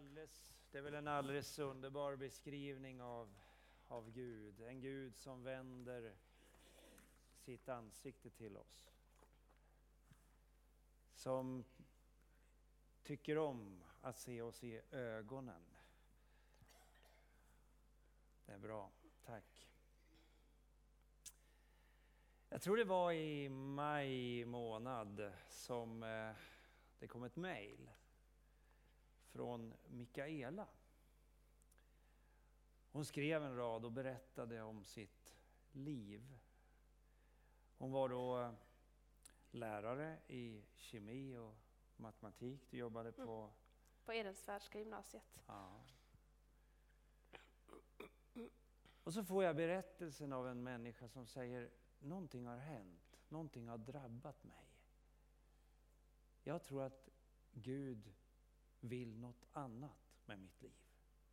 Det är väl en alldeles underbar beskrivning av Gud. En Gud som vänder sitt ansikte till oss. Som tycker om att se oss i ögonen. Det är bra, tack. Jag tror det var i maj månad som det kom ett mejl från Mikaela. Hon skrev en rad och berättade om sitt liv. Hon var då lärare i kemi och matematik. Du jobbade på Ehrensvärdska gymnasiet. Ja. Och så får jag berättelsen av en människa som säger: någonting har hänt, någonting har drabbat mig. Jag tror att Gud vill något annat med mitt liv.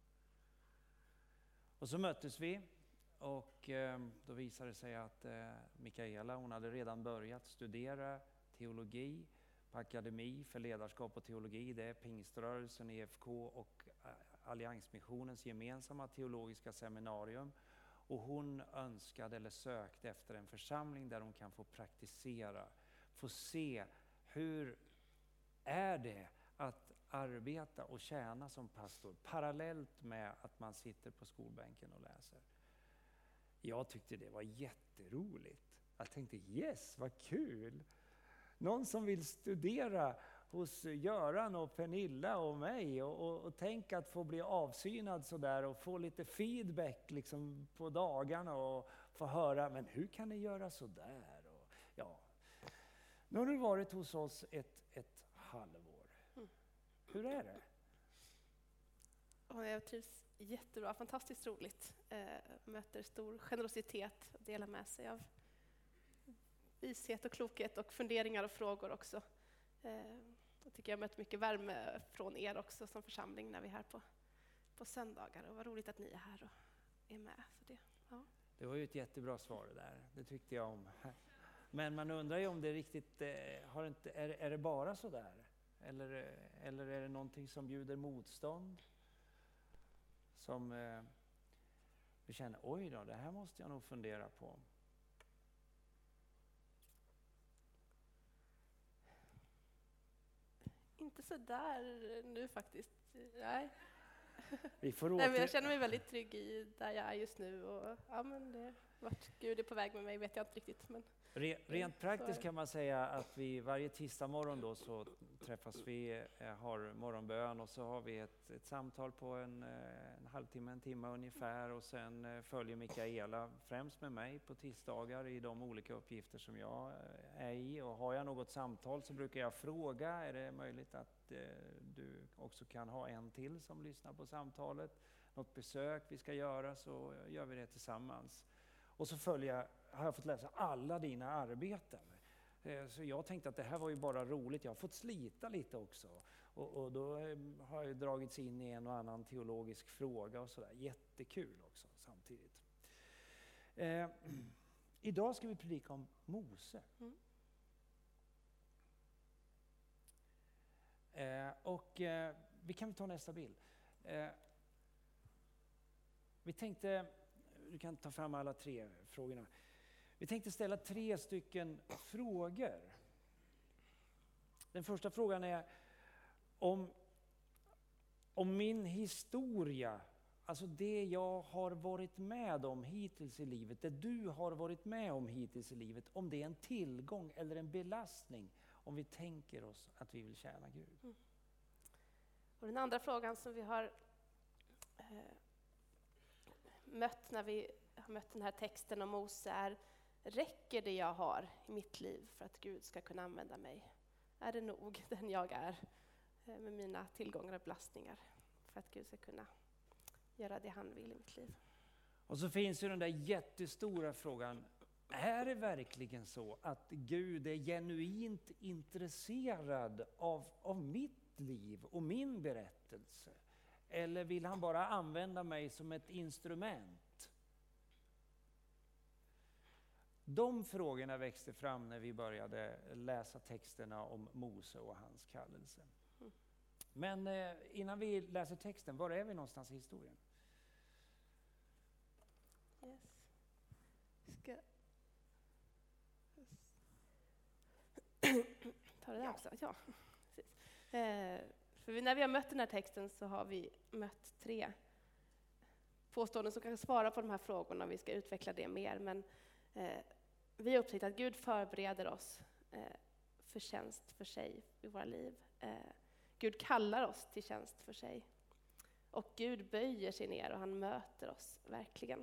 Och så möttes vi och då visade det sig att Mikaela, hon hade redan börjat studera teologi på Akademi för ledarskap och teologi. Det är Pingströrelsen, EFK och Alliansmissionens gemensamma teologiska seminarium. Och hon önskade eller sökte efter en församling där hon kan få praktisera, få se hur är det att arbeta och tjäna som pastor parallellt med att man sitter på skolbänken och läser. Jag tyckte det var jätteroligt. Jag tänkte yes, vad kul! Någon som vill studera hos Göran och Pernilla och mig och tänk att få bli avsynad så där och få lite feedback liksom på dagarna och få höra, men hur kan ni göra så där? Och, ja. Nu har du varit hos oss ett halvår. Hur är det? Jag trivs jättebra, fantastiskt roligt. Möter stor generositet och delar med sig av vishet och klokhet och funderingar och frågor också. Jag tycker jag mött mycket värme från er också som församling när vi är här på söndagar. Och vad roligt att ni är här och är med. Så det, ja. Det var ju ett jättebra svar det där. Det tyckte jag om. Men man undrar ju om det riktigt är det bara så där? Eller är det någonting som bjuder motstånd? Som vi känner, oj då, det här måste jag nog fundera på. Inte så där nu faktiskt. Nej. Vi får Nej, men jag känner mig väldigt trygg i där jag är just nu. Och, ja, men vart Gud är på väg med mig vet jag inte riktigt. Men Rent praktiskt kan man säga att vi varje tisdag morgon då så träffas vi, har morgonbön och så har vi ett samtal på en halvtimme, en timme ungefär, och sen följer Mikaela främst med mig på tisdagar i de olika uppgifter som jag är i, och har jag något samtal så brukar jag fråga, är det möjligt att du också kan ha en till som lyssnar på samtalet, något besök vi ska göra, så gör vi det tillsammans. Och så har jag fått läsa alla dina arbeten. Så jag tänkte att det här var ju bara roligt. Jag har fått slita lite också. Och då har jag dragits in i en och annan teologisk fråga och sådär. Jättekul också samtidigt. Idag ska vi predika om Mose. Vi kan ta nästa bild. Vi tänkte... Du kan ta fram alla 3 frågorna. Vi tänkte ställa 3 stycken frågor. Den första frågan är om min historia, alltså det jag har varit med om hittills i livet, det du har varit med om hittills i livet, om det är en tillgång eller en belastning om vi tänker oss att vi vill tjäna Gud. Och den andra frågan som vi har mött när vi har mött den här texten om Mose är: räcker det jag har i mitt liv för att Gud ska kunna använda mig? Är det nog den jag är med mina tillgångar och belastningar för att Gud ska kunna göra det han vill i mitt liv? Och så finns ju den där jättestora frågan: är det verkligen så att Gud är genuint intresserad av mitt liv och min berättelse? Eller vill han bara använda mig som ett instrument? De frågorna växte fram när vi började läsa texterna om Mose och hans kallelse. Men innan vi läser texten, var är vi någonstans i historien? Yes. Ska ta det där också? Ja, precis. För när vi har mött den här texten så har vi mött 3 påståenden som kan svara på de här frågorna. Vi ska utveckla det mer, men vi har upptäckt att Gud förbereder oss för tjänst för sig i våra liv. Gud kallar oss till tjänst för sig. Och Gud böjer sig ner och han möter oss verkligen.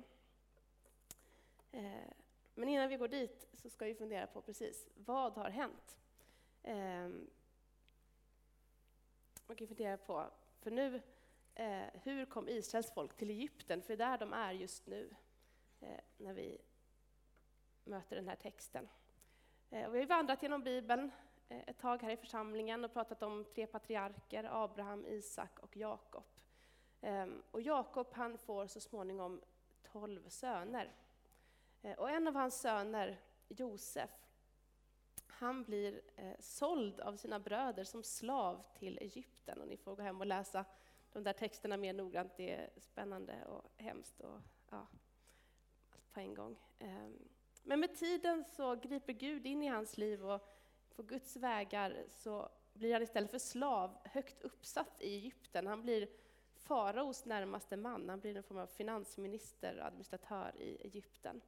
Men innan vi går dit så ska vi fundera på precis vad har hänt. Man kan fundera på, för nu, hur kom Israels folk till Egypten? För där de är just nu när vi möter den här texten. Vi har ju vandrat genom Bibeln ett tag här i församlingen och pratat om 3 patriarker, Abraham, Isak och Jakob. Och Jakob, han får så småningom 12 söner. Och en av hans söner, Josef, han blir såld av sina bröder som slav till Egypten. Och ni får gå hem och läsa de där texterna mer noggrant. Det är spännande och hemskt och ja, allt på en gång. Men med tiden så griper Gud in i hans liv och på Guds vägar så blir han istället för slav högt uppsatt i Egypten. Han blir faraos närmaste man. Han blir en form av finansminister och administratör i Egypten.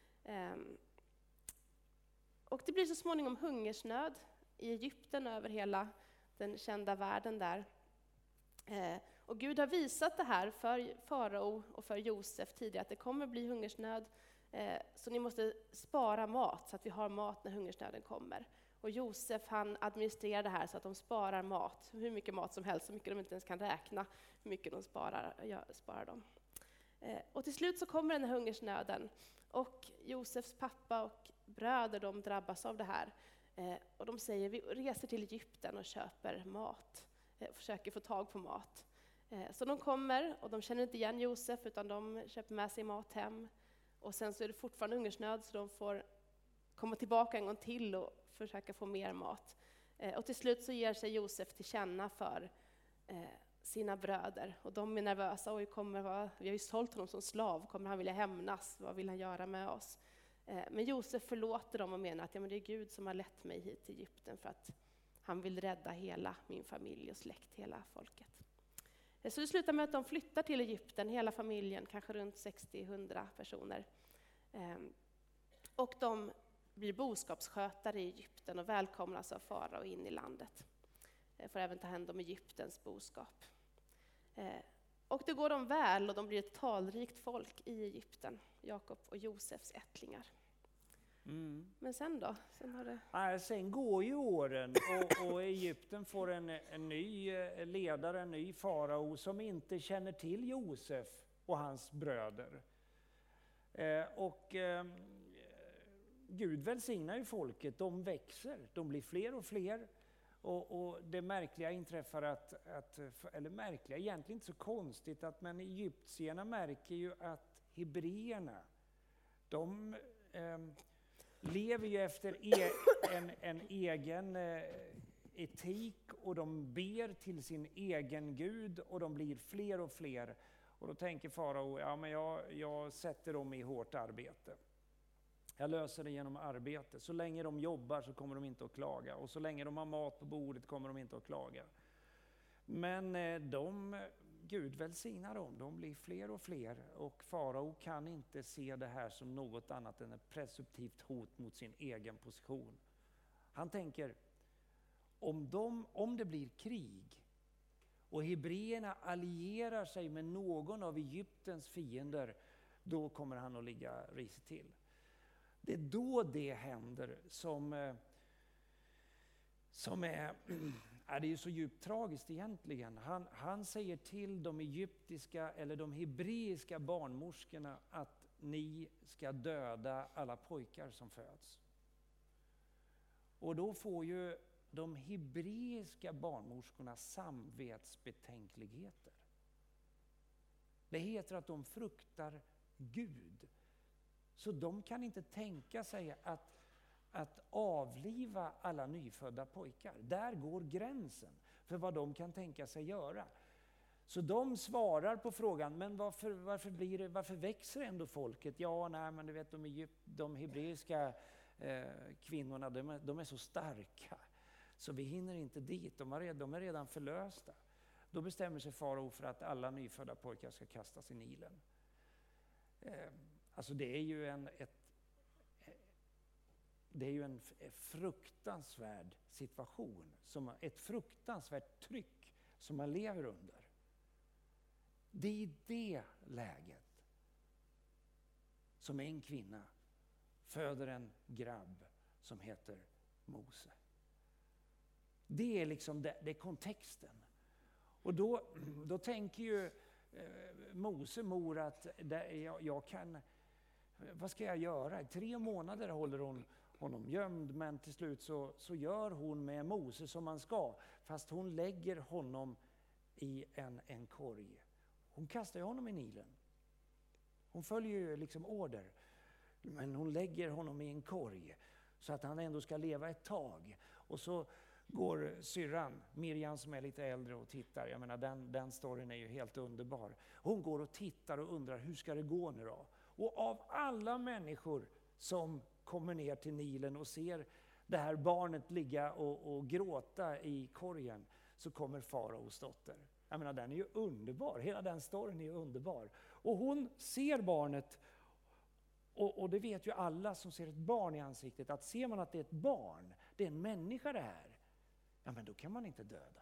Och det blir så småningom hungersnöd i Egypten över hela den kända världen där. Och Gud har visat det här för farao och för Josef tidigare, att det kommer bli hungersnöd. Så ni måste spara mat så att vi har mat när hungersnöden kommer. Och Josef, han administrerar det här så att de sparar mat, hur mycket mat som helst, så mycket de inte ens kan räkna hur mycket de sparar de. Och till slut så kommer den här hungersnöden och Josefs pappa och bröder, de drabbas av det här. Och de säger, vi reser till Egypten och köper mat, försöker få tag på mat. Så de kommer och de känner inte igen Josef utan de köper med sig mat hem. Och sen så är det fortfarande hungersnöd så de får komma tillbaka en gång till och försöka få mer mat. Och till slut så ger sig Josef till känna för sina bröder. Och de är nervösa, vi har ju sålt honom som slav, kommer han vilja hämnas? Vad vill han göra med oss? Men Josef förlåter dem och menar att men det är Gud som har lett mig hit till Egypten för att han vill rädda hela min familj och släkt, hela folket. Så det slutar med att de flyttar till Egypten, hela familjen, kanske runt 60-100 personer. Och de blir boskapsskötare i Egypten och välkomnas av farao in i landet. Får även ta hand om Egyptens boskap. Och det går dem väl och de blir ett talrikt folk i Egypten, Jakob och Josefs ättlingar. Men sen då? Sen går ju åren och Egypten får en ny ledare, en ny farao som inte känner till Josef och hans bröder. Gud välsignar ju folket, de växer, de blir fler och fler. Och det märkliga inträffar eller märkliga, egentligen inte så konstigt, men egyptierna märker ju att hebreerna, de lever ju efter en egen etik och de ber till sin egen Gud och de blir fler och fler. Och då tänker farao, jag sätter dem i hårt arbete. Jag löser det genom arbete. Så länge de jobbar så kommer de inte att klaga. Och så länge de har mat på bordet kommer de inte att klaga. Men Gud välsignar dem. De blir fler och fler. Och farao kan inte se det här som något annat än ett presumtivt hot mot sin egen position. Han tänker, om det blir krig och hebreerna allierar sig med någon av Egyptens fiender, då kommer han att ligga risigt till. Det är då det händer som är det är så djupt tragiskt egentligen. Han säger till de egyptiska eller de hebreiska barnmorskorna att ni ska döda alla pojkar som föds. Och då får ju de hebreiska barnmorskorna samvetsbetänkligheter. Det heter att de fruktar Gud. Så de kan inte tänka sig att avliva alla nyfödda pojkar. Där går gränsen för vad de kan tänka sig göra. Så de svarar på frågan, men varför växer ändå folket? Ja, nej, men du vet, de hebreiska kvinnorna, de är så starka. Så vi hinner inte dit, de är redan förlösta. Då bestämmer sig farao för att alla nyfödda pojkar ska kastas i Nilen. Alltså det är ju en fruktansvärd situation, ett fruktansvärt tryck som man lever under. Det är i det läget som en kvinna föder en grabb som heter Mose. Det är liksom det är kontexten. Och då tänker ju Mose mor att jag kan, vad ska jag göra? 3 månader håller hon honom gömd, men till slut så gör hon med Mose som man ska, fast hon lägger honom i en korg. Hon kastar honom i Nilen. Hon följer ju liksom order, men hon lägger honom i en korg så att han ändå ska leva ett tag. Och så går syrran, Miriam som är lite äldre, och tittar. Jag menar, den storyn är ju helt underbar. Hon går och tittar och undrar, hur ska det gå nu då? Och av alla människor som kommer ner till Nilen och ser det här barnet ligga och gråta i korgen, så kommer faraos dotter. Jag menar, den är ju underbar. Hela den storyn är ju underbar. Och hon ser barnet, och det vet ju alla som ser ett barn i ansiktet, att ser man att det är ett barn, det är en människa det här, ja, men då kan man inte döda.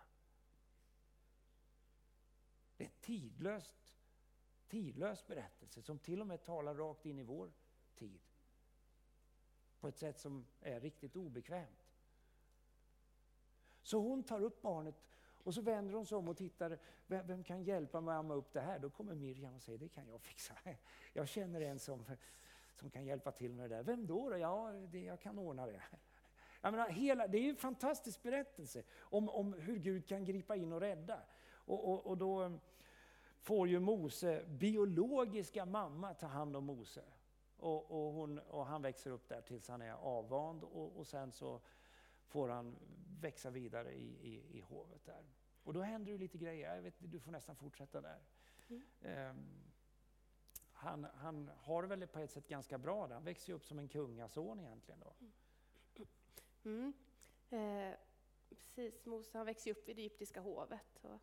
Det är en tidlös berättelse som till och med talar rakt in i vår tid. På ett sätt som är riktigt obekvämt. Så hon tar upp barnet och så vänder hon sig om och tittar. Vem kan hjälpa mig att amma upp det här? Då kommer Miriam och säger, det kan jag fixa. Jag känner en som kan hjälpa till med det där. Vem då? Ja, jag kan ordna det. Jag menar, det är ju en fantastisk berättelse om hur Gud kan gripa in och rädda. Och då får ju Mose biologiska mamma ta hand om Mose. Och han växer upp där tills han är avvand, och sen så får han växa vidare i hovet där. Och då händer det lite grejer. Jag vet, du får nästan fortsätta där. Han har väl på ett sätt ganska bra där. Han växer ju upp som en kungason egentligen då. Precis, Mose han växer upp i det egyptiska hovet och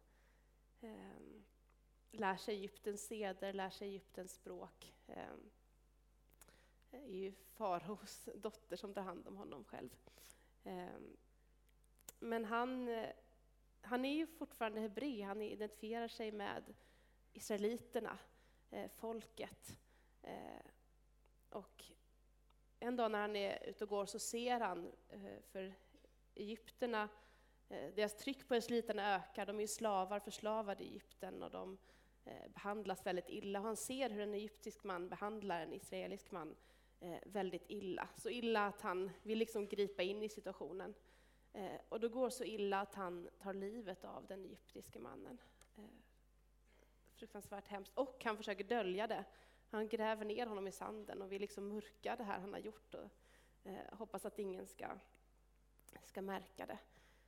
lär sig Egyptens seder, lär sig Egyptens språk. Är ju faraos dotter som tar hand om honom själv. Men han är ju fortfarande hebré, han identifierar sig med israeliterna, folket. Och en dag när han är ute och går så ser han för egypterna, deras tryck på israeliterna ökar, de är ju slavar, förslavade i Egypten, och de behandlas väldigt illa. Och han ser hur en egyptisk man behandlar en israelisk man väldigt illa. Så illa att han vill liksom gripa in i situationen. Och då går så illa att han tar livet av den egyptiske mannen. Fruktansvärt hemskt. Och han försöker dölja det. Han gräver ner honom i sanden och vill liksom mörka det här han har gjort. Och hoppas att ingen ska märka det.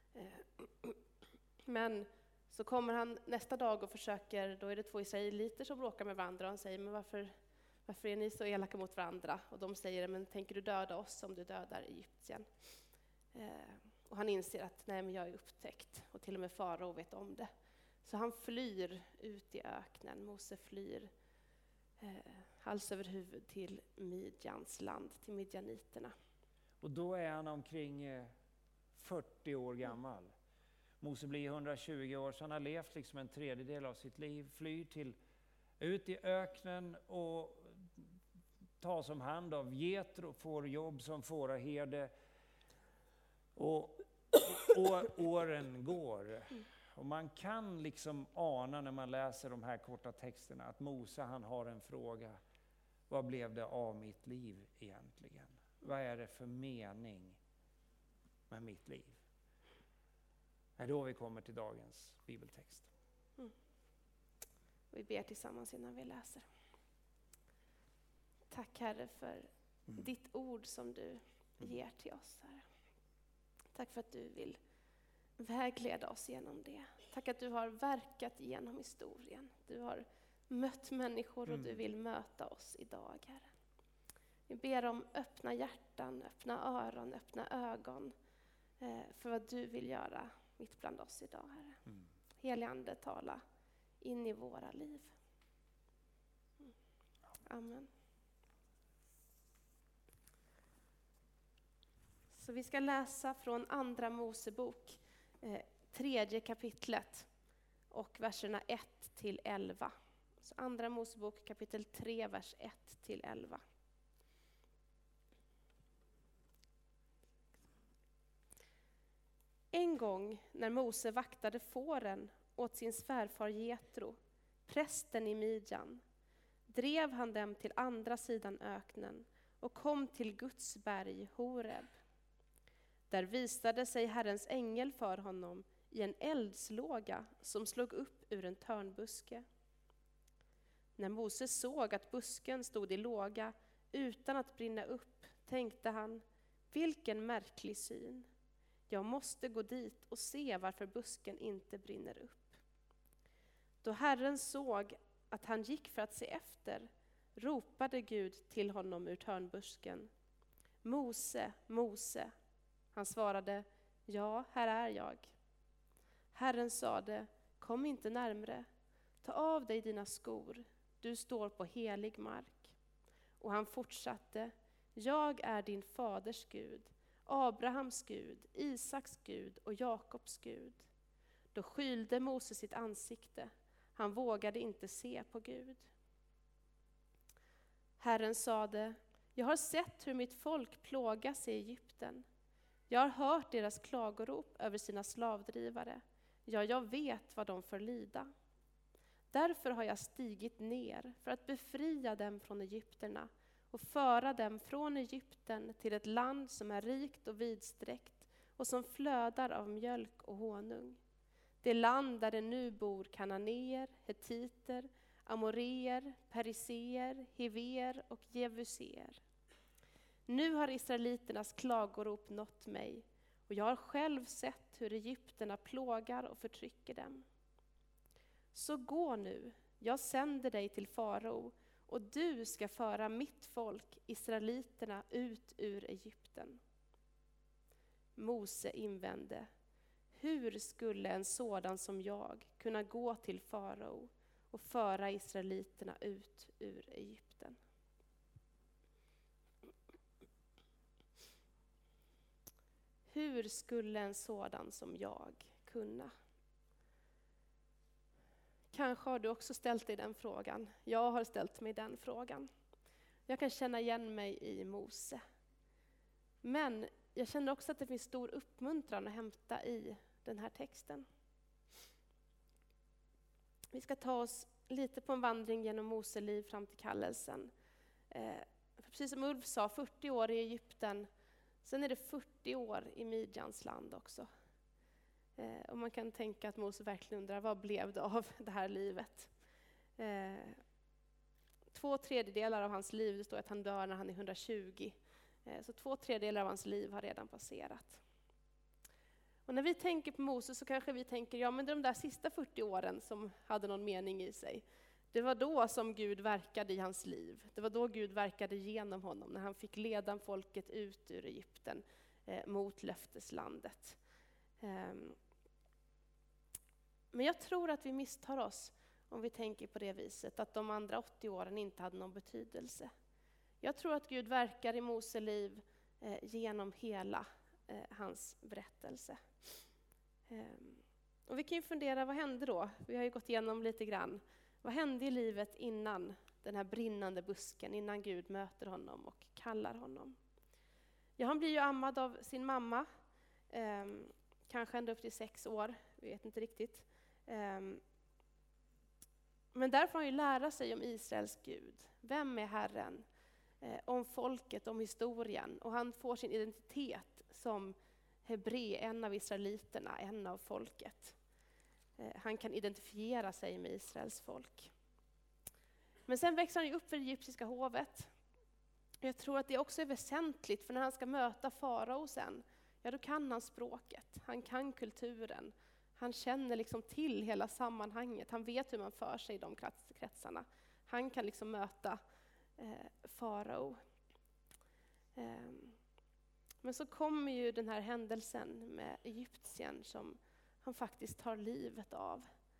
Men så kommer han nästa dag och försöker, då är det 2 israeliter som bråkar med varandra, och han säger, men varför är ni så elaka mot varandra? Och de säger, men tänker du döda oss om du dödar Egyptien? Och han inser att nej, men jag är upptäckt, och till och med farao vet om det. Så han flyr ut i öknen. Mose flyr hals över huvud till Midjans land, till midjaniterna. Och då är han omkring 40 år gammal. Mose blir 120 år, så han har levt liksom en tredjedel av sitt liv, flyr ut i öknen och tas om hand av Jetro, får jobb som fåraherde, och åren går. Och man kan liksom ana när man läser de här korta texterna att Mose, han har en fråga. Vad blev det av mitt liv egentligen? Vad är det för mening med mitt liv? Det är då vi kommer till dagens bibeltext. Vi ber tillsammans innan vi läser. Tack Herre för ditt ord som du ger till oss, Herre. Tack för att du vill vägleda oss genom det. Tack att du har verkat genom historien. Du har mött människor och du vill möta oss idag, Herre. Vi ber om öppna hjärtan, öppna öron, öppna ögon för vad du vill göra mitt bland oss idag, Herre. Helige Ande, tala in i våra liv. Amen. Så vi ska läsa från Andra Mosebok, 3:e kapitlet och verserna 1-11. Så Andra Mosebok kapitel 3, vers 1-11. En gång när Mose vaktade fåren åt sin svärfar Jetro, prästen i Midjan, drev han dem till andra sidan öknen och kom till Guds berg Horeb. Där visade sig Herrens ängel för honom i en eldslåga som slog upp ur en törnbuske. När Mose såg att busken stod i låga utan att brinna upp, tänkte han, vilken märklig syn. Jag måste gå dit och se varför busken inte brinner upp. Då Herren såg att han gick för att se efter, ropade Gud till honom ur törnbusken. Mose, Mose. Han svarade, ja, här är jag. Herren sade, kom inte närmre. Ta av dig dina skor. Du står på helig mark. Och han fortsatte, jag är din faders Gud, Abrahams Gud, Isaks Gud och Jakobs Gud. Då skylde Mose sitt ansikte. Han vågade inte se på Gud. Herren sade, jag har sett hur mitt folk plågas i Egypten. Jag har hört deras klagorop över sina slavdrivare. Ja, jag vet vad de får lida. Därför har jag stigit ner för att befria dem från egypterna och föra dem från Egypten till ett land som är rikt och vidsträckt och som flödar av mjölk och honung. Det land där det nu bor kananeer, hetiter, amoreer, periseer, hiver och jevuseer. Nu har israeliternas klagorop nått mig och jag har själv sett hur egypterna plågar och förtrycker dem. Så gå nu, jag sänder dig till farao och du ska föra mitt folk, israeliterna, ut ur Egypten. Mose invände, hur skulle en sådan som jag kunna gå till farao och föra israeliterna ut ur Egypten? Hur skulle en sådan som jag kunna? Kanske har du också ställt dig den frågan. Jag har ställt mig den frågan. Jag kan känna igen mig i Mose. Men jag känner också att det finns stor uppmuntran att hämta i den här texten. Vi ska ta oss lite på en vandring genom Mose liv fram till kallelsen. Precis som Ulf sa, 40 år i Egypten. Sen är det 40 år i Midjans land också. Och man kan tänka att Mose verkligen undrar, vad blev det av det här livet? 2/3 av hans liv, det står att han dör när han är 120. Så 2/3 av hans liv har redan passerat. Och när vi tänker på Mose så kanske vi tänker, ja men de där sista 40 åren som hade någon mening i sig. Det var då som Gud verkade i hans liv. Det var då Gud verkade genom honom, när han fick leda folket ut ur Egypten mot löfteslandet. Men jag tror att vi misstar oss om vi tänker på det viset, att de andra 80 åren inte hade någon betydelse. Jag tror att Gud verkar i Mose liv genom hela hans berättelse. Och vi kan ju fundera, vad hände då? Vi har ju gått igenom lite grann. Vad hände i livet innan den här brinnande busken, innan Gud möter honom och kallar honom? Ja, han blir ju ammad av sin mamma, kanske ända upp till 6 år, vi vet inte riktigt. Men där får han ju lära sig om Israels Gud. Vem är Herren? Om folket, om historien. Och han får sin identitet som hebré, en av israeliterna, en av folket. Han kan identifiera sig med Israels folk. Men sen växer han ju upp för det egyptiska hovet. Jag tror att det också är väsentligt, för när han ska möta farao sen, ja då kan han språket, han kan kulturen, han känner liksom till hela sammanhanget, han vet hur man för sig i de kretsarna. Han kan liksom möta farao. Men så kommer ju den här händelsen med Egyptien som han faktiskt tar livet av.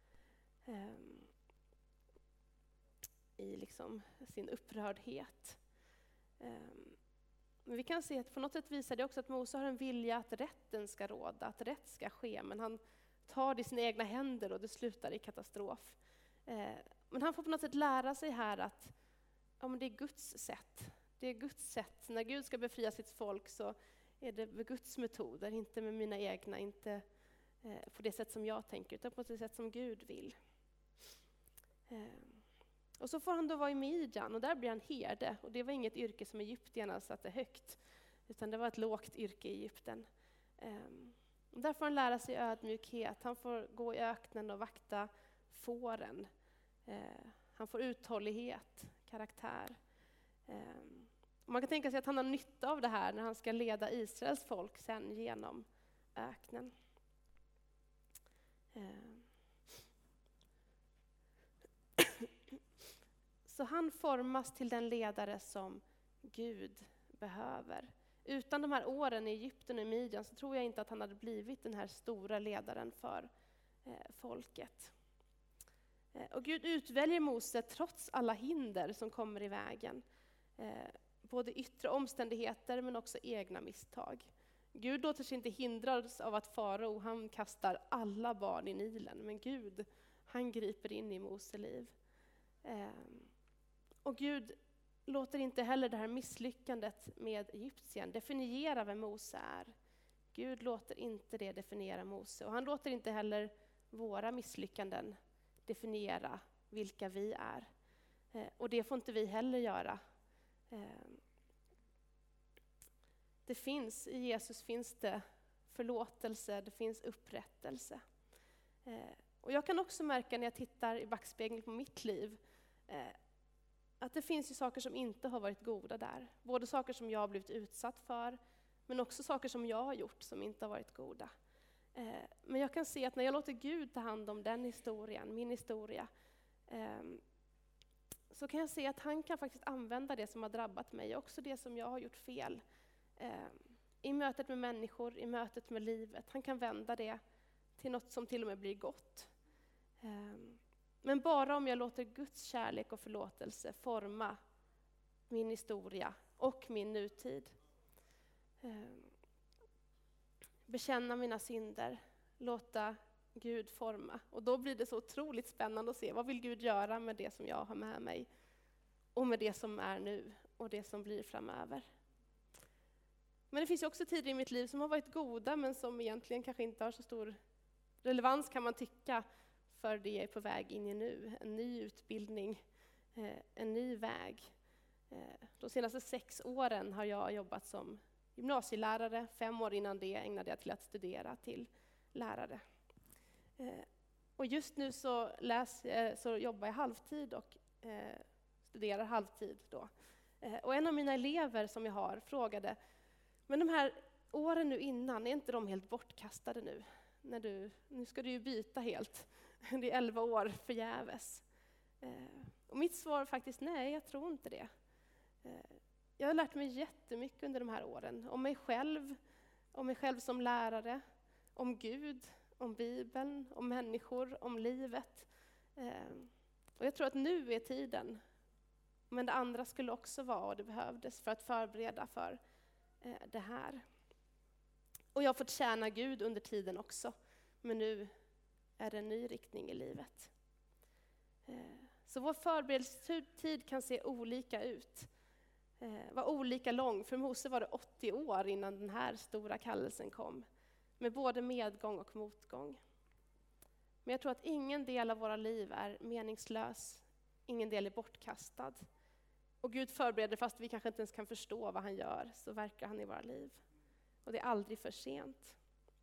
I liksom sin upprördhet. Men vi kan se att på något sätt visar det också att Mose har en vilja att rätten ska råda, att rätt ska ske. Men han tar det i sina egna händer och det slutar i katastrof. Men han får på något sätt lära sig här att men det är Guds sätt. Det är Guds sätt. När Gud ska befria sitt folk så är det med Guds metoder, inte med mina egna, inte på det sätt som jag tänker, utan på det sätt som Gud vill. Och så får han då vara i Midjan och där blir han herde. Och det var inget yrke som egyptierna satte högt, utan det var ett lågt yrke i Egypten. Och där får han lära sig ödmjukhet. Han får gå i öknen och vakta fåren. Han får uthållighet, karaktär. Och man kan tänka sig att han har nytta av det här när han ska leda Israels folk sen genom öknen. Så han formas till den ledare som Gud behöver. Utan de här åren i Egypten och i Midjan så tror jag inte att han hade blivit den här stora ledaren för folket. Och Gud utväljer Mose trots alla hinder som kommer i vägen. Både yttre omständigheter men också egna misstag. Gud låter sig inte hindras av att farao han kastar alla barn i Nilen. Men Gud, han griper in i Mose liv. Och Gud låter inte heller det här misslyckandet med Egyptien definiera vem Mose är. Gud låter inte det definiera Mose. Och han låter inte heller våra misslyckanden definiera vilka vi är. Och det får inte vi heller göra. Det finns, i Jesus finns det förlåtelse, det finns upprättelse. Och jag kan också märka när jag tittar i backspegeln på mitt liv att det finns ju saker som inte har varit goda där. Både saker som jag har blivit utsatt för, men också saker som jag har gjort som inte har varit goda. Men jag kan se att när jag låter Gud ta hand om den historien, min historia, så kan jag se att han kan faktiskt använda det som har drabbat mig, också det som jag har gjort fel. I mötet med människor, i mötet med livet. Han kan vända det till något som till och med blir gott. Men bara om jag låter Guds kärlek och förlåtelse forma min historia och min nutid. Bekänna mina synder, låta Gud forma. Och då blir det så otroligt spännande att se vad vill Gud göra med det som jag har med mig. Och med det som är nu och det som blir framöver. Men det finns ju också tider i mitt liv som har varit goda men som egentligen kanske inte har så stor relevans kan man tycka. För det jag är på väg in i nu. En ny utbildning, en ny väg. De senaste 6 åren har jag jobbat som gymnasielärare. 5 år innan det ägnade jag till att studera till lärare. Och just nu så jobbar jag halvtid och studerar halvtid då. Och en av mina elever som jag har frågade, men de här åren nu innan, är inte de helt bortkastade nu? Nu ska du ju byta helt. Det är 11 år förgäves. Och mitt svar är faktiskt nej, jag tror inte det. Jag har lärt mig jättemycket under de här åren. Om mig själv som lärare, om Gud, om Bibeln, om människor, om livet. Och jag tror att nu är tiden. Men det andra skulle också vara, och det behövdes för att förbereda för det här. Och jag har fått tjäna Gud under tiden också. Men nu är det en ny riktning i livet. Så vår förberedelsetid kan se olika ut. Var olika lång. För Mose var det 80 år innan den här stora kallelsen kom. Med både medgång och motgång. Men jag tror att ingen del av våra liv är meningslös. Ingen del är bortkastad. Och Gud förbereder, fast vi kanske inte ens kan förstå vad han gör, så verkar han i våra liv. Och det är aldrig för sent.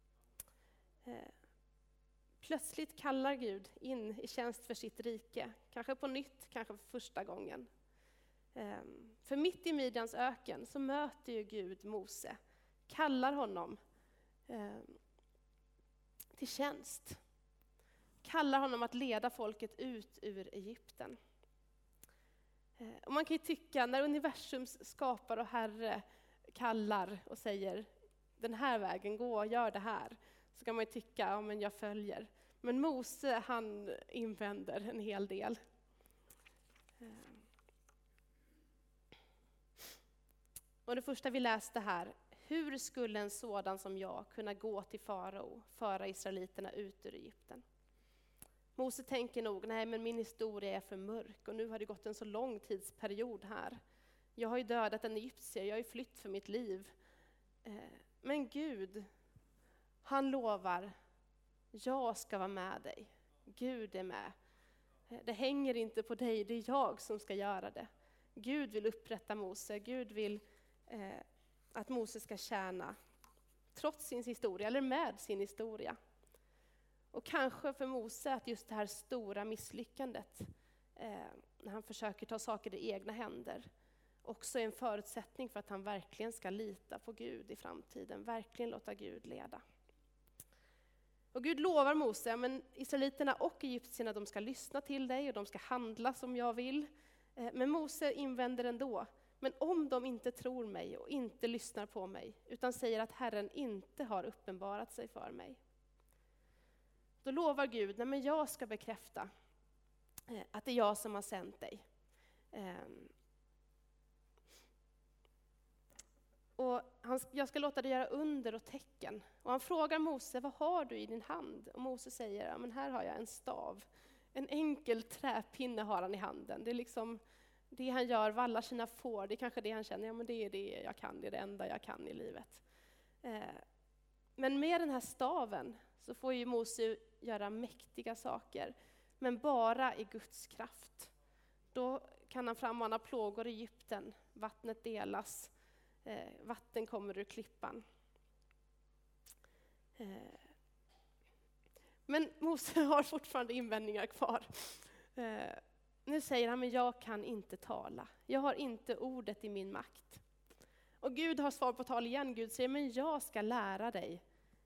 Plötsligt kallar Gud in i tjänst för sitt rike. Kanske på nytt, kanske för första gången. För mitt i Midjans öken så möter ju Gud Mose, kallar honom till tjänst. Kallar honom att leda folket ut ur Egypten. Och man kan ju tycka, när universums skapare och herre kallar och säger den här vägen, gå och gör det här, så kan man ju tycka, ja men jag följer. Men Mose, han invänder en hel del. Och det första vi läste här, hur skulle en sådan som jag kunna gå till farao, föra israeliterna ut ur Egypten? Mose tänker nog, nej men min historia är för mörk och nu har det gått en så lång tidsperiod här. Jag har ju dödat en egyptier, jag har ju flytt för mitt liv. Men Gud, han lovar, jag ska vara med dig. Gud är med. Det hänger inte på dig, det är jag som ska göra det. Gud vill upprätta Mose, Gud vill att Mose ska tjäna trots sin historia eller med sin historia. Och kanske för Mose att just det här stora misslyckandet när han försöker ta saker i egna händer också är en förutsättning för att han verkligen ska lita på Gud i framtiden, verkligen låta Gud leda. Och Gud lovar Mose, men israeliterna och egyptierna, de ska lyssna till dig och de ska handla som jag vill. Men Mose invänder ändå, men om de inte tror mig och inte lyssnar på mig, utan säger att Herren inte har uppenbarat sig för mig, då lovar Gud, nej men jag ska bekräfta att det är jag som har sänt dig. Och jag ska låta dig göra under och tecken. Och han frågar Mose, vad har du i din hand? Och Mose säger, ja men här har jag en stav. En enkel träpinne har han i handen. Det är liksom det han gör, vallar sina får. Det är kanske det han känner, ja men det är det jag kan, det är det enda jag kan i livet. Men med den här staven så får ju Mose göra mäktiga saker. Men bara i Guds kraft. Då kan han frammana plågor i Egypten. Vattnet delas. Vatten kommer ur klippan. Men Mose har fortfarande invändningar kvar. Nu säger han, men jag kan inte tala. Jag har inte ordet i min makt. Och Gud har svar på tal igen. Gud säger, men jag ska lära dig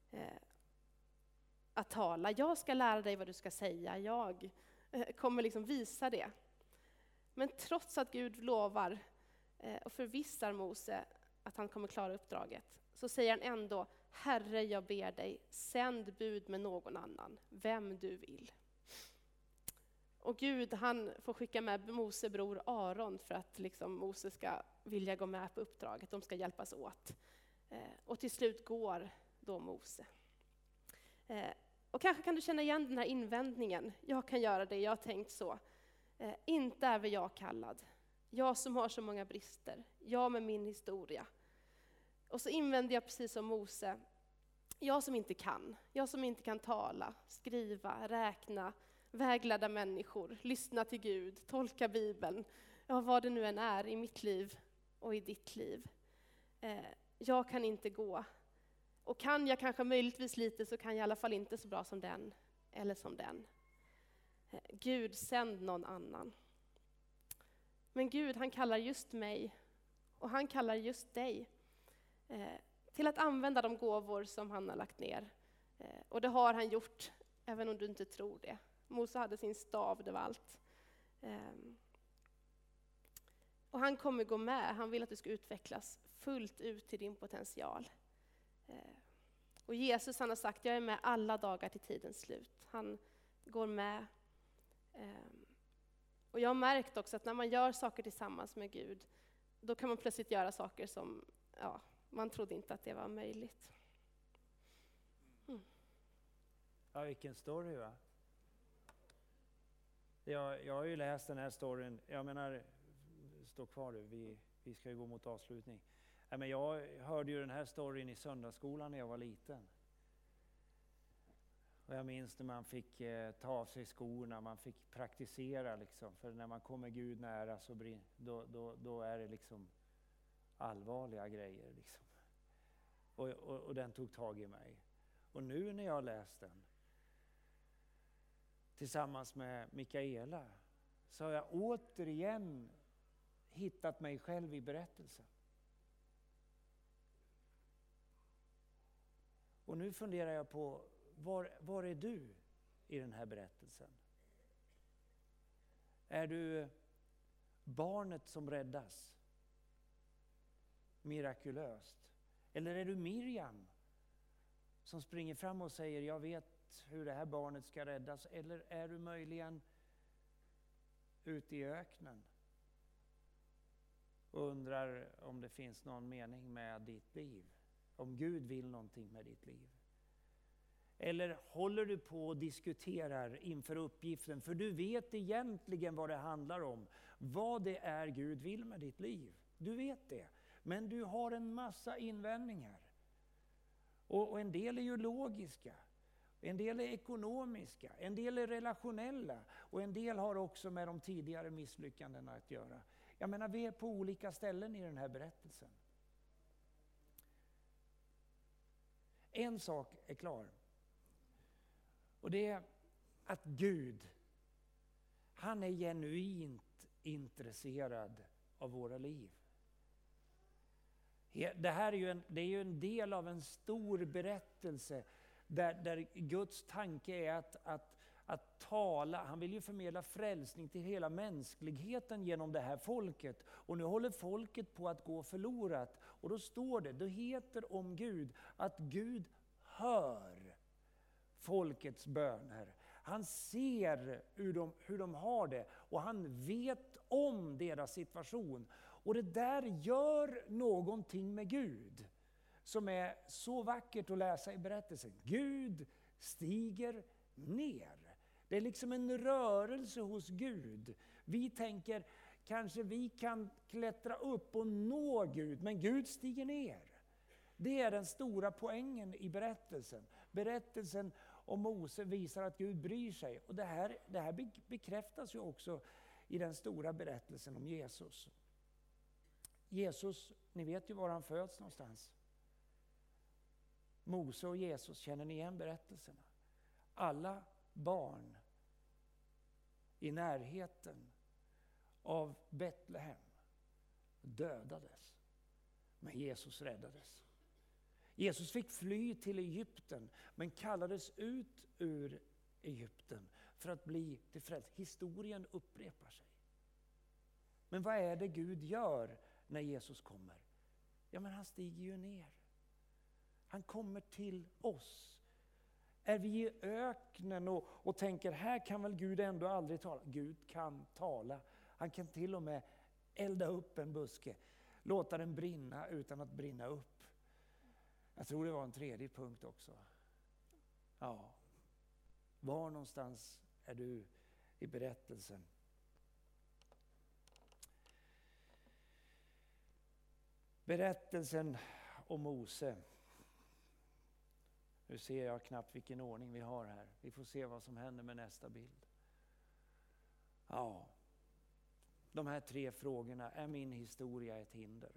att tala. Jag ska lära dig vad du ska säga. Jag kommer liksom visa det. Men trots att Gud lovar och förvissar Mose att han kommer klara uppdraget, så säger han ändå, Herre, jag ber dig, sänd bud med någon annan, vem du vill. Och Gud, han får skicka med Mose bror Aron för att liksom Mose ska vilja gå med på uppdraget, de ska hjälpas åt. Och till slut går då Mose. Och kanske kan du känna igen den här invändningen, jag kan göra det, jag har tänkt så. Inte är väl jag kallad, jag som har så många brister, jag med min historia. Och så invänder jag precis som Mose, jag som inte kan tala, skriva, räkna, vägleda människor, lyssna till Gud, tolka Bibeln, ja vad det nu än är i mitt liv och i ditt liv. Jag kan inte gå. Och kan jag kanske möjligtvis lite, så kan jag i alla fall inte så bra som den eller som den. Gud, sänd någon annan. Men Gud, han kallar just mig och han kallar just dig till att använda de gåvor som han har lagt ner. Och det har han gjort, även om du inte tror det. Mose hade sin stav, det var allt. Och han kommer gå med, han vill att du ska utvecklas fullt ut till din potential. Och Jesus, han har sagt, jag är med alla dagar till tidens slut. Han går med. Och jag har märkt också att när man gör saker tillsammans med Gud, då kan man plötsligt göra saker som man trodde inte att det var möjligt. Ja, vilken story, va? Jag har ju läst den här storyn, jag menar, stå kvar du, vi ska ju gå mot avslutning. Men jag hörde ju den här storyn i söndagsskolan när jag var liten. Och jag minns när man fick ta av sig skorna, man fick praktisera liksom. För när man kommer Gud nära så då är det liksom allvarliga grejer liksom. Och den tog tag i mig. Och nu när jag har läst den tillsammans med Mikaela, så har jag återigen hittat mig själv i berättelsen. Och nu funderar jag på, var är du i den här berättelsen? Är du barnet som räddas? Mirakulöst. Eller är du Miriam som springer fram och säger, jag vet hur det här barnet ska räddas? Eller är du möjligen ute i öknen och undrar om det finns någon mening med ditt liv? Om Gud vill någonting med ditt liv? Eller håller du på och diskuterar inför uppgiften, för du vet egentligen vad det handlar om, vad det är Gud vill med ditt liv. Du vet det, men du har en massa invändningar. Och en del är ju logiska, en del är ekonomiska, en del är relationella och en del har också med de tidigare misslyckandena att göra. Jag menar, vi är på olika ställen i den här berättelsen. En sak är klar. Och det är att Gud, han är genuint intresserad av våra liv. Det här är ju en del av en stor berättelse där Guds tanke är att tala. Han vill ju förmedla frälsning till hela mänskligheten genom det här folket. Och nu håller folket på att gå förlorat. Och då står det heter om Gud att Gud hör folkets böner. Han ser hur de har det och han vet om deras situation. Och det där gör någonting med Gud som är så vackert att läsa i berättelsen. Gud stiger ner. Det är liksom en rörelse hos Gud. Vi tänker, kanske vi kan klättra upp och nå Gud, men Gud stiger ner. Det är den stora poängen i berättelsen. Berättelsen om Mose visar att Gud bryr sig. Och det här bekräftas ju också i den stora berättelsen om Jesus. Jesus, ni vet ju var han föds någonstans. Mose och Jesus, känner ni igen berättelserna? Alla barn i närheten av Betlehem dödades. Men Jesus räddades. Jesus fick fly till Egypten men kallades ut ur Egypten för att bli till frälst. Historien upprepar sig. Men vad är det Gud gör när Jesus kommer? Ja, men han stiger ju ner. Han kommer till oss. Är vi i öknen och tänker, här kan väl Gud ändå aldrig tala? Gud kan tala. Han kan till och med elda upp en buske. Låta den brinna utan att brinna upp. Jag tror det var en tredje punkt också. Ja. Var någonstans är du i berättelsen? Berättelsen om Mose. Nu ser jag knappt vilken ordning vi har här. Vi får se vad som händer med nästa bild. Ja. De här 3 frågorna. Är min historia ett hinder?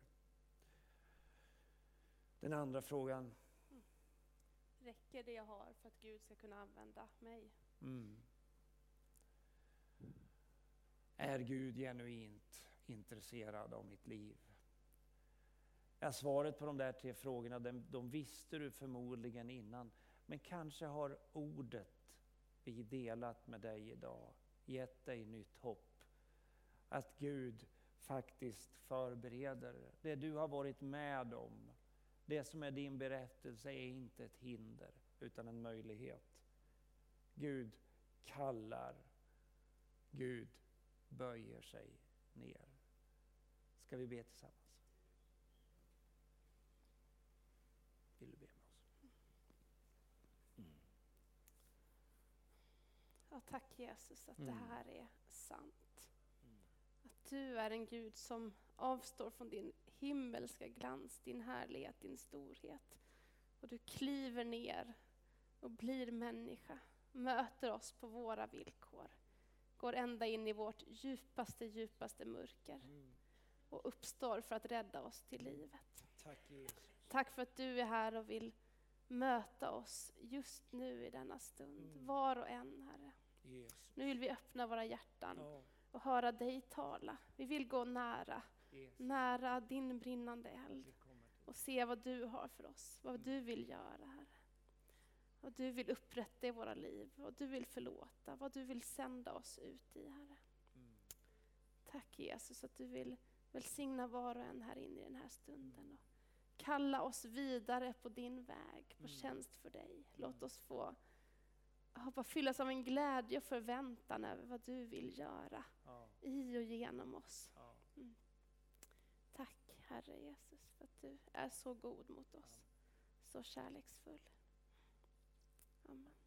Den andra frågan. Räcker det jag har för att Gud ska kunna använda mig? Är Gud genuint intresserad av mitt liv? Ja, svaret på de där 3 frågorna, de visste du förmodligen innan. Men kanske har ordet vi delat med dig idag gett dig nytt hopp. Att Gud faktiskt förbereder det du har varit med om. Det som är din berättelse är inte ett hinder utan en möjlighet. Gud kallar. Gud böjer sig ner. Ska vi be tillsammans? Vill du be med oss? Ja, tack Jesus att det här är sant. Att du är en Gud som avstår från din himmelska glans, din härlighet, din storhet. Och du kliver ner och blir människa, möter oss på våra villkor. Går ända in i vårt djupaste mörker och uppstår för att rädda oss till livet. Tack Jesus. Tack för att du är här och vill möta oss just nu i denna stund. Var och en, Herre. Jesus. Nu vill vi öppna våra hjärtan och höra dig tala. Vi vill gå nära, nära din brinnande eld och se vad du har för oss, vad du vill göra, Herre. Vad du vill upprätta i våra liv, vad du vill förlåta, vad du vill sända oss ut i, Herre. Tack Jesus att du vill välsigna var och en här inne i den här stunden och kalla oss vidare på din väg, på tjänst för dig. Låt oss få fyllas av en glädje och förväntan över vad du vill göra i och genom oss. Tack Herre Jesus för att du är så god mot oss, så kärleksfull. Amen.